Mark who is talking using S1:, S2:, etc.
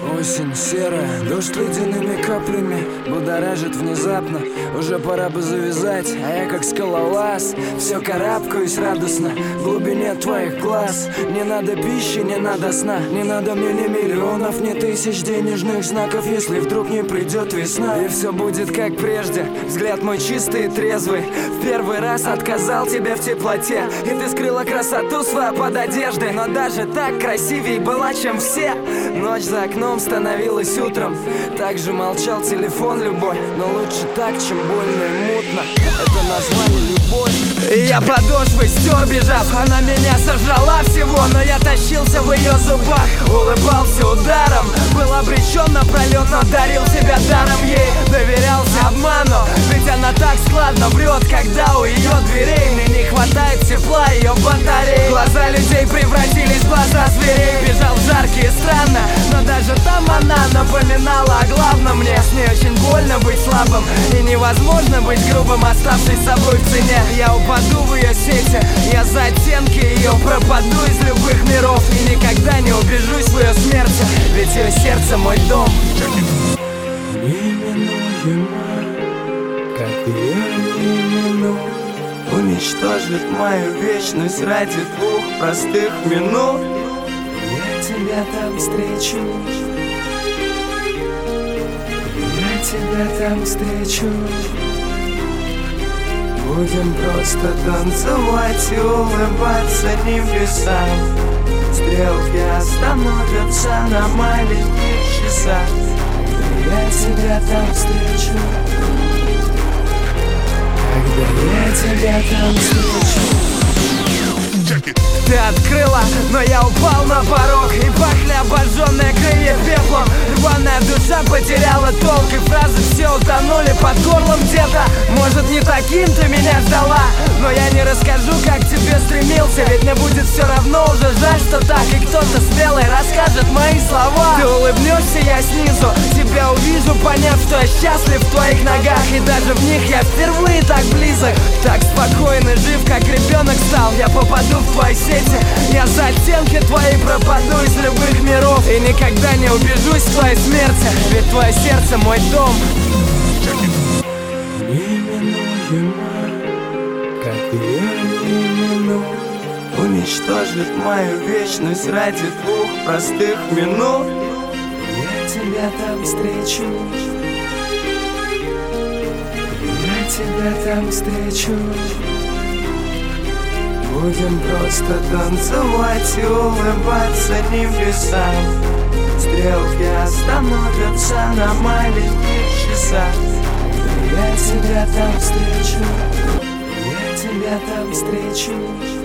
S1: Осень серая, дождь ледяными каплями будоражит внезапно. Уже пора бы завязать, а я как скалолаз все карабкаюсь радостно в глубине твоих глаз. Не надо пищи, не надо сна, не надо мне ни миллионов, ни тысяч денежных знаков, если вдруг не придет весна. И все будет как прежде, взгляд мой чистый и трезвый. В первый раз отказал тебе в теплоте, и ты скрыла красоту свою под одеждой. Но даже так красивей была, чем все. Ночь за окном становилась утром, также молчал телефон любой. Но лучше так, чем больно и мутно. Это название любовь. И я подошвой стер, бежав, она меня сожрала всего. Но я тащился в ее зубах, улыбался ударом, был обречен на пролет, но дарил себя даром ей. Доверялся обману, ведь она так складно врет, когда у ее дверей мне не хватает тепла ее батареи. Глаза людей превратились в глаза зверей. Бежал в жаркие странно, но даже там она напоминала о главном. Мне с ней очень больно быть слабым, и невозможно быть грубым, оставшись собой в цене. Я упаду в ее сети, я за оттенки ее пропаду из любых миров. И никогда не убежусь в ее смерти, ведь ее сердце мой дом. Неминуемо, как ее немину, уничтожит мою вечность ради двух простых минут. Я тебя там встречу, я тебя там встречу. Будем просто танцевать и улыбаться небесам. Стрелки остановятся на маленьких часах. Я тебя там встречу, когда я тебя там встречу. Ты открыла, но я упал на порог, и пахли обожженные крылья пеплом. Рваная душа потеряла толк, и фразы все утонули под горлом где-то. Может, не таким ты меня ждала, но я не расскажу, как к тебе стремился, ведь мне будет все равно уже жаль, что так. И кто-то смелый расскажет мои слова. Ты улыбнешься, я снизу тебя увижу, поняв, что я счастлив в твоих ногах. И даже в них я впервые так близок, так спокойно жив, как ребенок стал. Я попаду в твои сети, я за оттенки твои пропаду из любых миров. И никогда не убежусь в твоей смерти, ведь твое сердце мой дом. Неминуемо, как ее немину, уничтожит мою вечность ради двух простых минут. Я тебя там встречу, я тебя там встречу. Будем просто танцевать и улыбаться небесам. Стрелки остановятся на маленьких часах. Я тебя там встречу, я тебя там встречу.